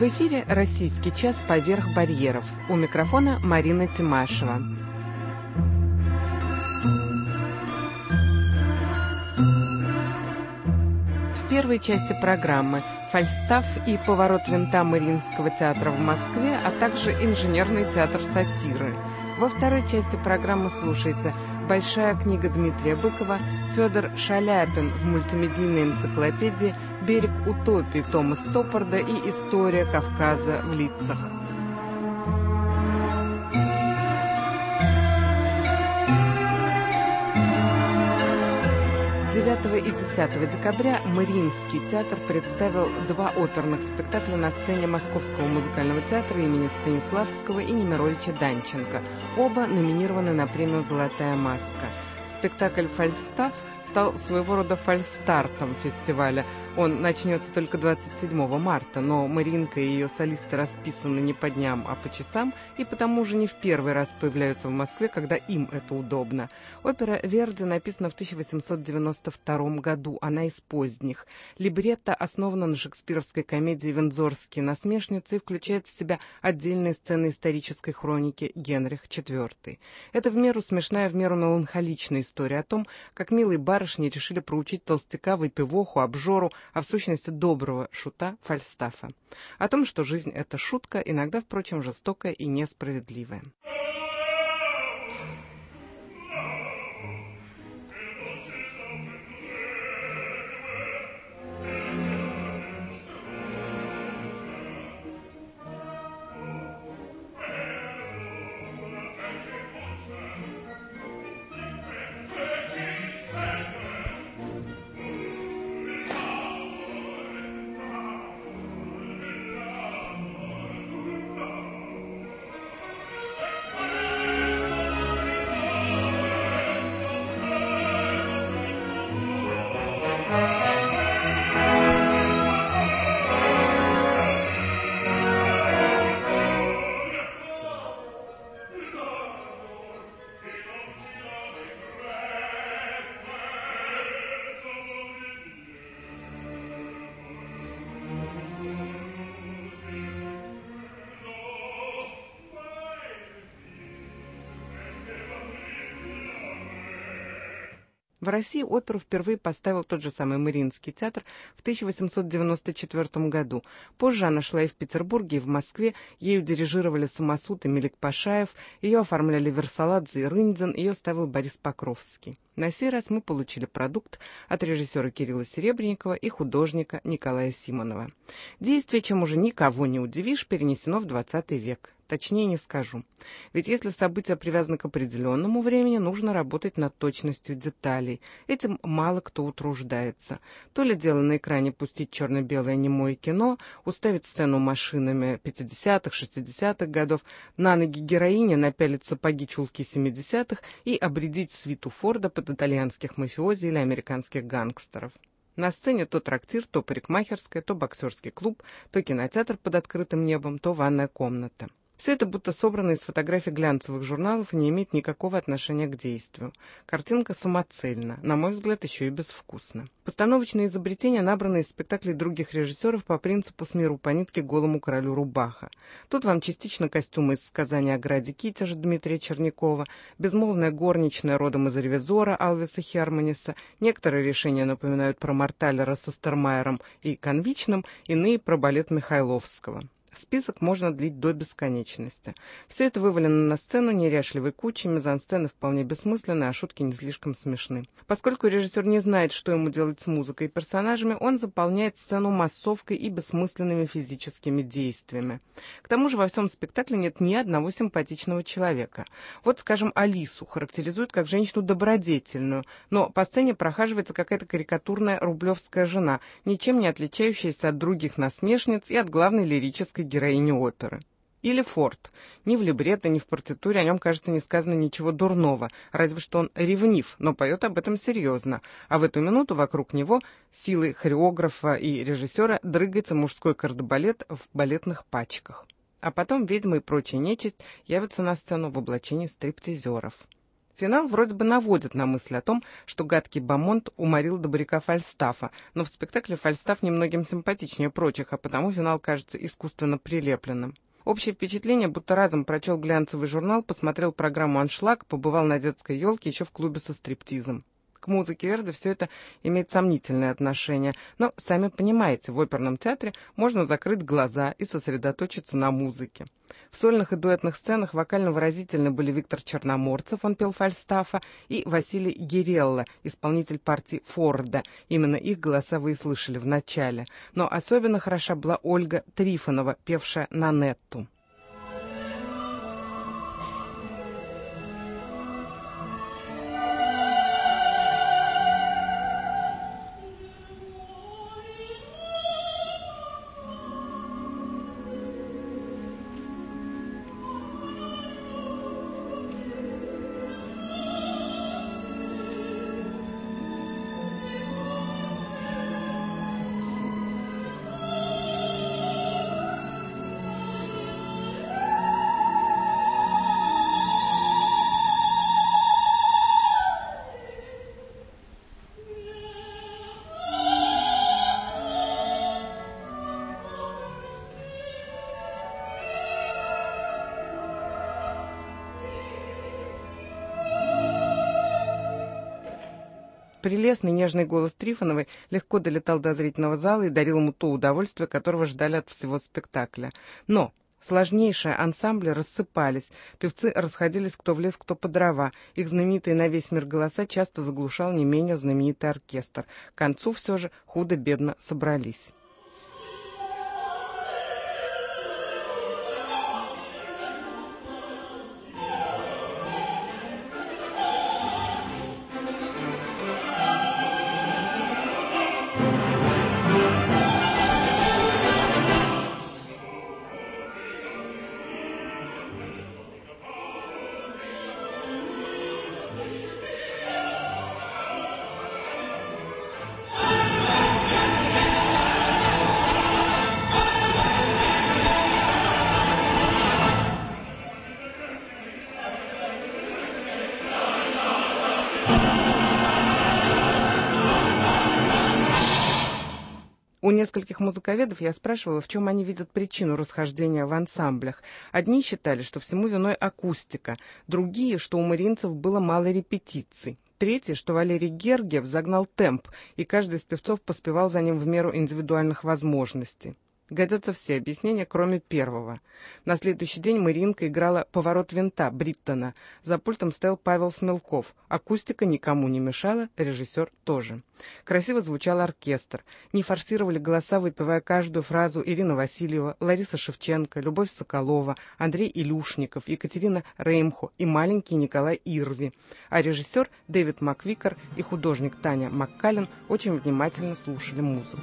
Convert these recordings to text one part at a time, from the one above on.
В эфире «Российский час. Поверх барьеров». У микрофона Марина Тимашева. В первой части программы «Фальстаф» и «Поворот винта» Мариинского театра в Москве, а также инженерный театр сатиры. Во второй части программы слушайте «Большая книга» Дмитрия Быкова, Федор Шаляпин в мультимедийной энциклопедии «Берег утопии» Тома Стоппарда и «История Кавказа в лицах». 9 и 10 декабря Мариинский театр представил два оперных спектакля на сцене Московского музыкального театра имени Станиславского и Немировича Данченко. Оба номинированы на премию «Золотая маска». Спектакль «Фальстаф» стал своего рода фальстартом фестиваля. Он начнется только 27 марта, но Мариинка и ее солисты расписаны не по дням, а по часам, и потому же не в первый раз появляются в Москве, когда им это удобно. Опера Верди написана в 1892 году, она из поздних. Либретто основана на шекспировской комедии «Виндзорские насмешницы» и включает в себя отдельные сцены исторической хроники Генрих IV. Это в меру смешная, в меру меланхоличная история о том, как милые барышни решили проучить толстяка, выпивоху, обжору, а в сущности доброго шута Фальстафа. О том, что жизнь — это шутка, иногда, впрочем, жестокая и несправедливая. В России оперу впервые поставил тот же самый Мариинский театр в 1894 году. Позже она шла и в Петербурге, и в Москве. Ею дирижировали Самосуд и Мелик Пашаев, ее оформляли Версаладзе и Рындзин, ее ставил Борис Покровский. На сей раз мы получили продукт от режиссера Кирилла Серебренникова и художника Николая Симонова. Действие, чем уже никого не удивишь, перенесено в 20 век. Точнее не скажу. Ведь если события привязаны к определенному времени, нужно работать над точностью деталей. Этим мало кто утруждается. То ли дело на экране пустить черно-белое немое кино, уставить сцену машинами 50-х, 60-х годов, на ноги героини напялить сапоги чулки 70-х и обрядить свиту Форда под итальянских мафиози или американских гангстеров. На сцене то трактир, то парикмахерская, то боксерский клуб, то кинотеатр под открытым небом, то ванная комната. Все это будто собрано из фотографий глянцевых журналов и не имеет никакого отношения к действию. Картинка самоцельна, на мой взгляд, еще и безвкусна. Постановочные изобретения набраны из спектаклей других режиссеров по принципу «с миру по нитке голому королю рубаха». Тут вам частично костюмы из сказания о Граде Китеже Дмитрия Чернякова, безмолвная горничная родом из «Ревизора» Алвиса Херманиса, некоторые решения напоминают про Морталера со Стермайером и Конвичным, иные про балет Михайловского. Список можно длить до бесконечности. Все это вывалено на сцену неряшливой кучей, мизансцены вполне бессмысленны, а шутки не слишком смешны. Поскольку режиссер не знает, что ему делать с музыкой и персонажами, он заполняет сцену массовкой и бессмысленными физическими действиями. К тому же во всем спектакле нет ни одного симпатичного человека. Вот, скажем, Алису характеризуют как женщину добродетельную, но по сцене прохаживается какая-то карикатурная рублевская жена, ничем не отличающаяся от других насмешниц и от главной лирической героини оперы. Или Форд. Ни в либретто, ни в партитуре о нем, кажется, не сказано ничего дурного, разве что он ревнив, но поет об этом серьезно. А в эту минуту вокруг него силой хореографа и режиссера дрыгается мужской кардебалет в балетных пачках. А потом ведьмы и прочая нечисть явятся на сцену в облачении стриптизеров. Финал вроде бы наводит на мысль о том, что гадкий Бамонт уморил добряка Фальстафа, но в спектакле Фальстаф немногим симпатичнее прочих, а потому финал кажется искусственно прилепленным. Общее впечатление, будто разом прочел глянцевый журнал, посмотрел программу «Аншлаг», побывал на детской елке еще в клубе со стриптизом. К музыке Верди все это имеет сомнительное отношение, но, сами понимаете, в оперном театре можно закрыть глаза и сосредоточиться на музыке. В сольных и дуэтных сценах вокально выразительны были Виктор Черноморцев, он пел Фальстафа, и Василий Гирелла, исполнитель партии Форда. Именно их голоса вы и слышали в начале. Но особенно хороша была Ольга Трифонова, певшая Нанетту. Прелестный нежный голос Трифоновой легко долетал до зрительного зала и дарил ему то удовольствие, которого ждали от всего спектакля. Но сложнейшие ансамбли рассыпались, певцы расходились кто в лес, кто по дрова. Их знаменитые на весь мир голоса часто заглушал не менее знаменитый оркестр. К концу все же худо-бедно собрались. У нескольких музыковедов я спрашивала, в чем они видят причину расхождения в ансамблях. Одни считали, что всему виной акустика, другие, что у мариинцев было мало репетиций. Третьи, что Валерий Гергиев загнал темп, и каждый из певцов поспевал за ним в меру индивидуальных возможностей. Годятся все объяснения, кроме первого. На следующий день Мариинка играла «Поворот винта» Бриттона. За пультом стоял Павел Смелков. Акустика никому не мешала, режиссер тоже. Красиво звучал оркестр. Не форсировали голоса, выпевая каждую фразу Ирина Васильева, Лариса Шевченко, Любовь Соколова, Андрей Илюшников, Екатерина Реймхо и маленький Николай Ирви. А режиссер Дэвид Маквикер и художник Таня Маккаллен очень внимательно слушали музыку.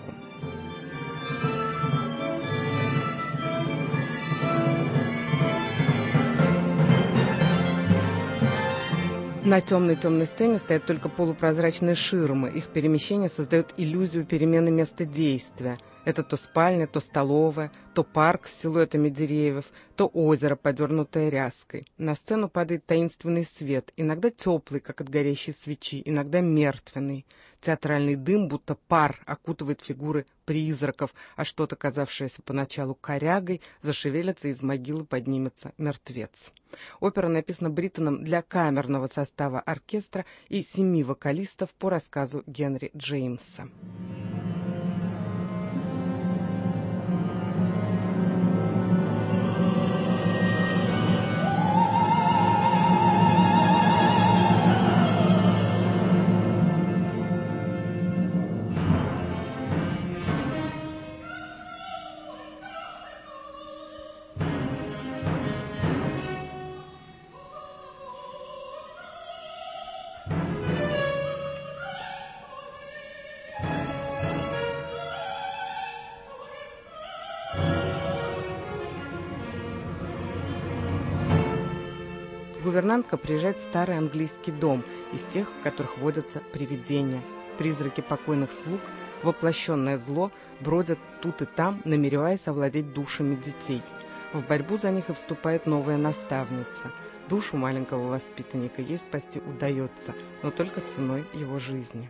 На темной сцене стоят только полупрозрачные ширмы. Их перемещение создает иллюзию перемены места действия. Это то спальня, то столовая, то парк с силуэтами деревьев, то озеро, подернутое ряской. На сцену падает таинственный свет, иногда теплый, как от горящей свечи, иногда мертвенный. Театральный дым, будто пар, окутывает фигуры призраков, а что-то, казавшееся поначалу корягой, зашевелится, и из могилы поднимется мертвец. Опера написана Бриттоном для камерного состава оркестра и 7 вокалистов по рассказу Генри Джеймса. Гувернантка приезжает в старый английский дом, из тех, в которых водятся привидения. Призраки покойных слуг, воплощенное зло, бродят тут и там, намереваясь овладеть душами детей. В борьбу за них и вступает новая наставница. Душу маленького воспитанника ей спасти удается, но только ценой его жизни.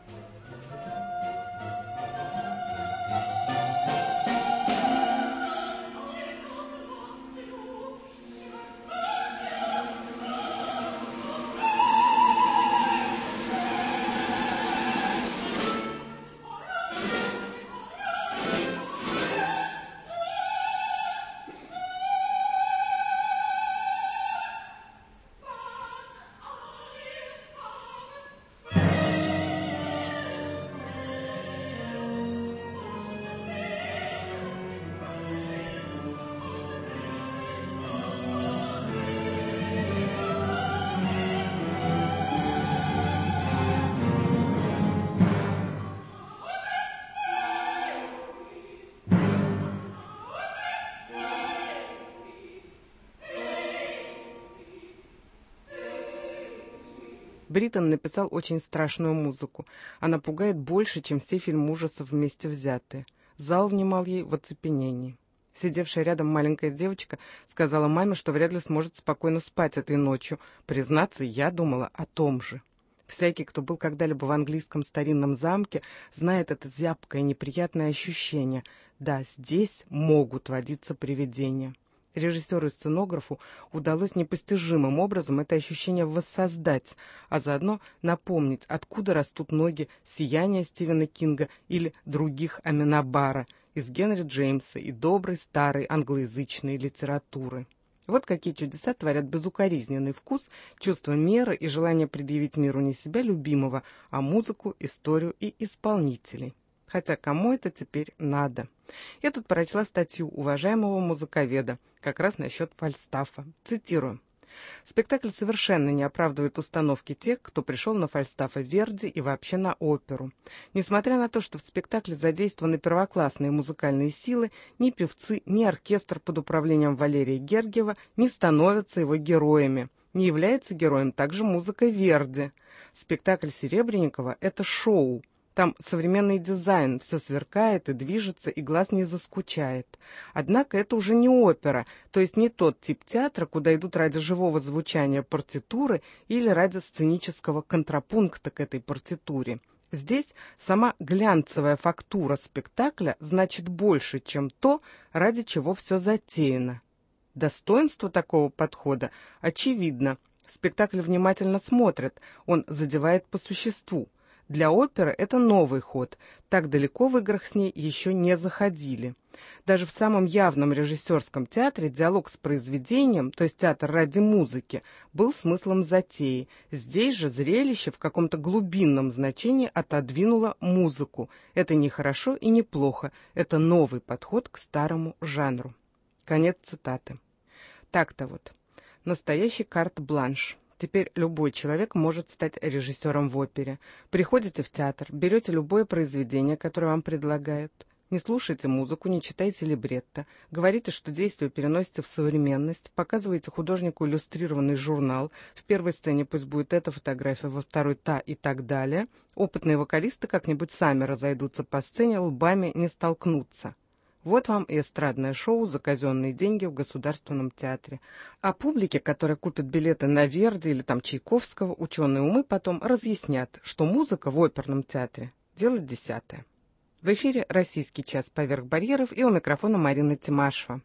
Бриттон написал очень страшную музыку. Она пугает больше, чем все фильмы ужасов вместе взятые. Зал внимал ей в оцепенении. Сидевшая рядом маленькая девочка сказала маме, что вряд ли сможет спокойно спать этой ночью. Признаться, я думала о том же. Всякий, кто был когда-либо в английском старинном замке, знает это зябкое неприятное ощущение. Да, здесь могут водиться привидения. Режиссеру и сценографу удалось непостижимым образом это ощущение воссоздать, а заодно напомнить, откуда растут ноги «Сияния» Стивена Кинга или других Аминабара из Генри Джеймса и доброй старой англоязычной литературы. Вот какие чудеса творят безукоризненный вкус, чувство меры и желание предъявить миру не себя любимого, а музыку, историю и исполнителей. Хотя кому это теперь надо? Я тут прочла статью уважаемого музыковеда как раз насчет Фальстафа. Цитирую. «Спектакль совершенно не оправдывает установки тех, кто пришел на Фальстафа Верди и вообще на оперу. Несмотря на то, что в спектакле задействованы первоклассные музыкальные силы, ни певцы, ни оркестр под управлением Валерия Гергиева не становятся его героями. Не является героем также музыка Верди. Спектакль Серебренникова – это шоу. Там современный дизайн, все сверкает и движется, и глаз не заскучает. Однако это уже не опера, то есть не тот тип театра, куда идут ради живого звучания партитуры или ради сценического контрапункта к этой партитуре. Здесь сама глянцевая фактура спектакля значит больше, чем то, ради чего все затеяно. Достоинство такого подхода очевидно. Спектакль внимательно смотрит, он задевает по существу. Для оперы это новый ход. Так далеко в играх с ней еще не заходили. Даже в самом явном режиссерском театре диалог с произведением, то есть театр ради музыки, был смыслом затеи. Здесь же зрелище в каком-то глубинном значении отодвинуло музыку. Это не хорошо и не плохо. Это новый подход к старому жанру. Конец цитаты. Так-то вот. Настоящий карт-бланш. Теперь любой человек может стать режиссером в опере. Приходите в театр, берете любое произведение, которое вам предлагают. Не слушайте музыку, не читайте либретто. Говорите, что действие переносите в современность. Показываете художнику иллюстрированный журнал. В первой сцене пусть будет эта фотография, во второй та и так далее. Опытные вокалисты как-нибудь сами разойдутся по сцене, лбами не столкнутся. Вот вам и эстрадное шоу за казенные деньги в Государственном театре. А публике, которая купит билеты на Верди или там Чайковского, ученые умы потом разъяснят, что музыка в оперном театре – дело десятое. В эфире «Российский час поверх барьеров» и у микрофона Марина Тимашева.